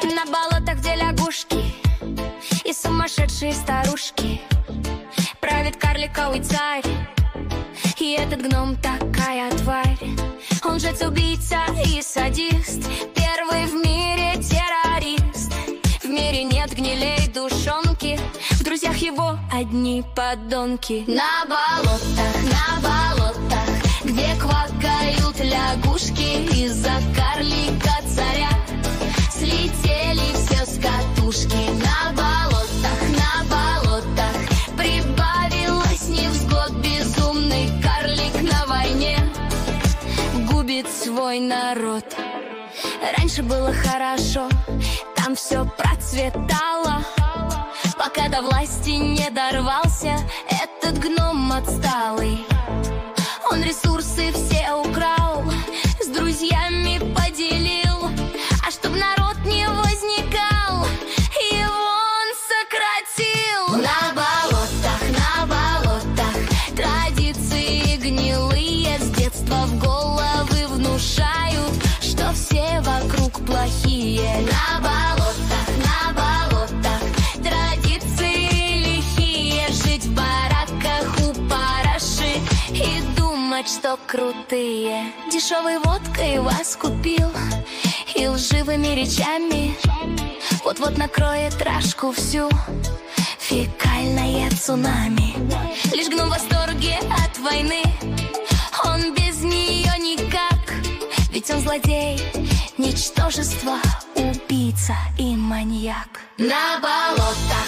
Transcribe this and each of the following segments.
На болотах, где лягушки и сумасшедшие старушки, правит карликовый царь, и этот гном такая тварь. Он жрец-убийца и садист, первый в мире террорист. В мире нет гнилей душонки, в друзьях его одни подонки. На болотах, где квакают лягушки, из-за карлика царя слетели все с катушки. На болотах прибавилось невзгод, безумный карлик на войне губит свой народ. Раньше было хорошо, там все процветало, пока до власти не дорвался этот гном отсталый. Он ресурсы все украл, с друзьями поделил, а чтоб народ не возникал, его он сократил. На болотах традиции гнилые с детства в головы внушают, что все вокруг плохие. На болотах традиции лихие, жить в бараках у параши и думать, что крутые. Дешевой водкой вас купил и лживыми речами вот-вот накроет рашку всю фекальное цунами. Лишь гном в восторге от войны, он без нее никак, ведь он злодей, ничтожество, убийца и маньяк. На болотах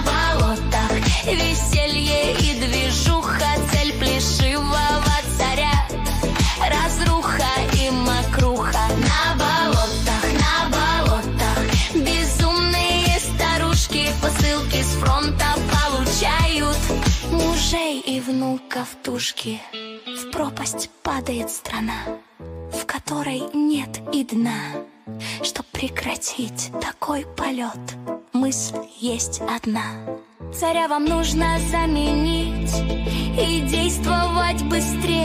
веселье и движуха, цель плешивого царя разруха и мокруха. На болотах безумные старушки посылки с фронта получают, мужей и внуков тушки. В пропасть падает страна, в которой нет и дна. Чтоб прекратить такой полет, мысль есть одна: царя вам нужно заменить и действовать быстрее.